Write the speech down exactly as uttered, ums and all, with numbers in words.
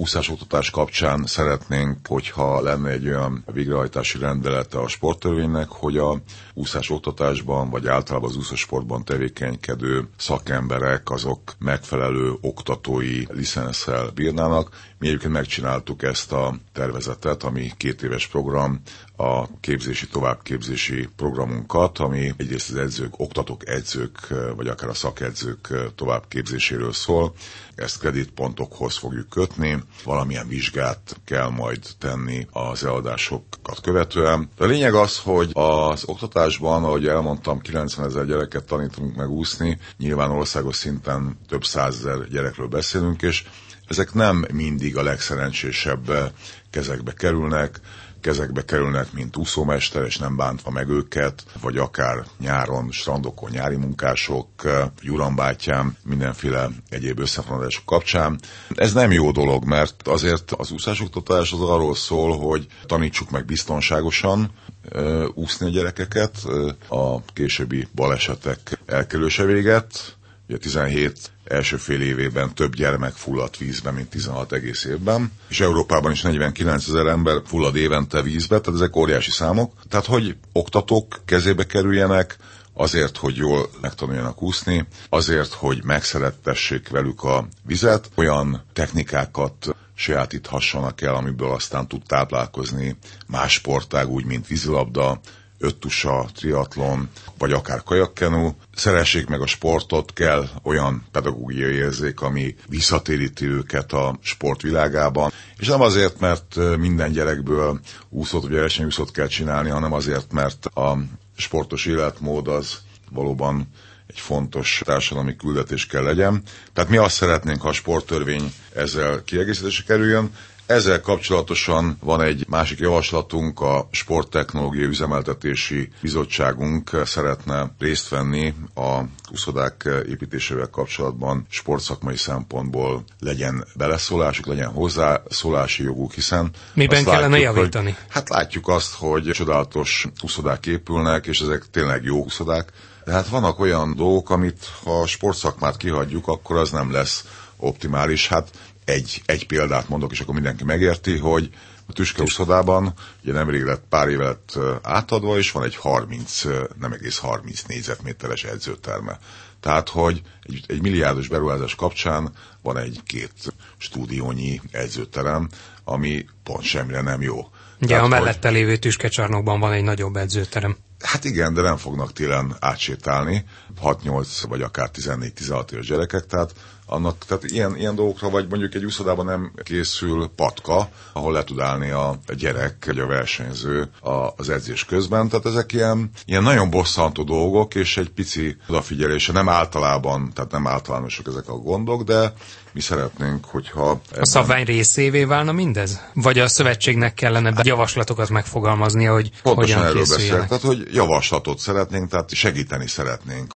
úszásoktatás kapcsán szeretnénk, hogyha lenne egy olyan végrehajtási rendelete a sporttörvénynek, hogy a úszásoktatásban, vagy általában az úszósportban tevékenykedő szakemberek azok megfelelő oktatói licenszel bírnának. Mi egyébként megcsináltuk ezt a tervezetet, ami két éves program, a képzési, továbbképzési programunkat, ami egyrészt az edzők, oktatók, edzők, vagy akár a szakedzők továbbképzéséről szól. Ezt kreditpontokhoz fogjuk kötni, valamilyen vizsgát kell majd tenni az eladásokat követően. A lényeg az, hogy az oktatásban, ahogy elmondtam, kilencvenezer gyereket tanítunk meg úszni, nyilván országos szinten több százezer gyerekről beszélünk, és ezek nem mindig a legszerencsésebb kezekbe kerülnek, kezekbe kerülnek, mint úszómester, és nem bántva meg őket, vagy akár nyáron, strandokon nyári munkások, Gyurambátyám, mindenféle egyéb összefonódások kapcsán. Ez nem jó dolog, mert azért az úszásoktatás az arról szól, hogy tanítsuk meg biztonságosan úszni a gyerekeket, a későbbi balesetek elkerülése véget. Ugye tizenhét első fél évében több gyermek fulladt vízbe, mint tizenhat egész évben, és Európában is negyvenkilencezer ember fullad évente vízbe, tehát ezek óriási számok. Tehát, hogy oktatók kezébe kerüljenek, azért, hogy jól megtanuljanak úszni, azért, hogy megszerettessék velük a vizet, olyan technikákat sajátíthassanak el, amiből aztán tud táplálkozni más sportág, úgy, mint vízilabda, öttusa, triatlon, vagy akár kajakkenu. Szeressék meg a sportot, kell olyan pedagógiai érzék, ami visszatéríti őket a sportvilágában. És nem azért, mert minden gyerekből úszót, vagy versenyúszót kell csinálni, hanem azért, mert a sportos életmód az valóban egy fontos társadalmi küldetés kell legyen. Tehát mi azt szeretnénk, ha a sporttörvény ezzel kiegészítésre kerüljön. Ezzel kapcsolatosan van egy másik javaslatunk, a Sporttechnológiai Üzemeltetési Bizottságunk szeretne részt venni a úszodák építésével kapcsolatban, sportszakmai szempontból legyen beleszólásuk, legyen hozzászólási joguk, hiszen... Miben kellene látjuk, javítani? Hogy, hát látjuk azt, hogy csodálatos úszodák épülnek, és ezek tényleg jó úszodák. De hát vannak olyan dolgok, amit ha a sportszakmát kihagyjuk, akkor az nem lesz optimális. Hát Egy, egy példát mondok, és akkor mindenki megérti, hogy a Tüske úszodában ugye nemrég lett, pár éve lett átadva, és van egy harminc, nem egész harminc négyzetméteres edzőterme. Tehát, hogy egy, egy milliárdos beruházás kapcsán van egy-két stúdiónyi edzőterem, ami pont semmire nem jó. Ugye Tehát, a mellette hogy... lévő Tüskecsarnokban van egy nagyobb edzőterem. Hát igen, de nem fognak télen átsétálni hat-nyolc vagy akár tizennégy-tizenhat éves gyerekek, tehát annak, tehát ilyen, ilyen dolgokra, vagy mondjuk egy úszodában nem készül patka, ahol le tud állni a gyerek, vagy a versenyző az edzés közben. Tehát ezek ilyen, ilyen nagyon bosszantó dolgok, és egy pici odafigyelése, nem általában, tehát nem általánosak ezek a gondok, de mi szeretnénk, hogyha... Ebben... A szabvány részévé válna mindez? Vagy a szövetségnek kellene javaslatokat megfogalmaznia, hogy pontosan hogyan erről készüljenek? Beszélek, tehát hogy javaslatot szeretnénk, tehát segíteni szeretnénk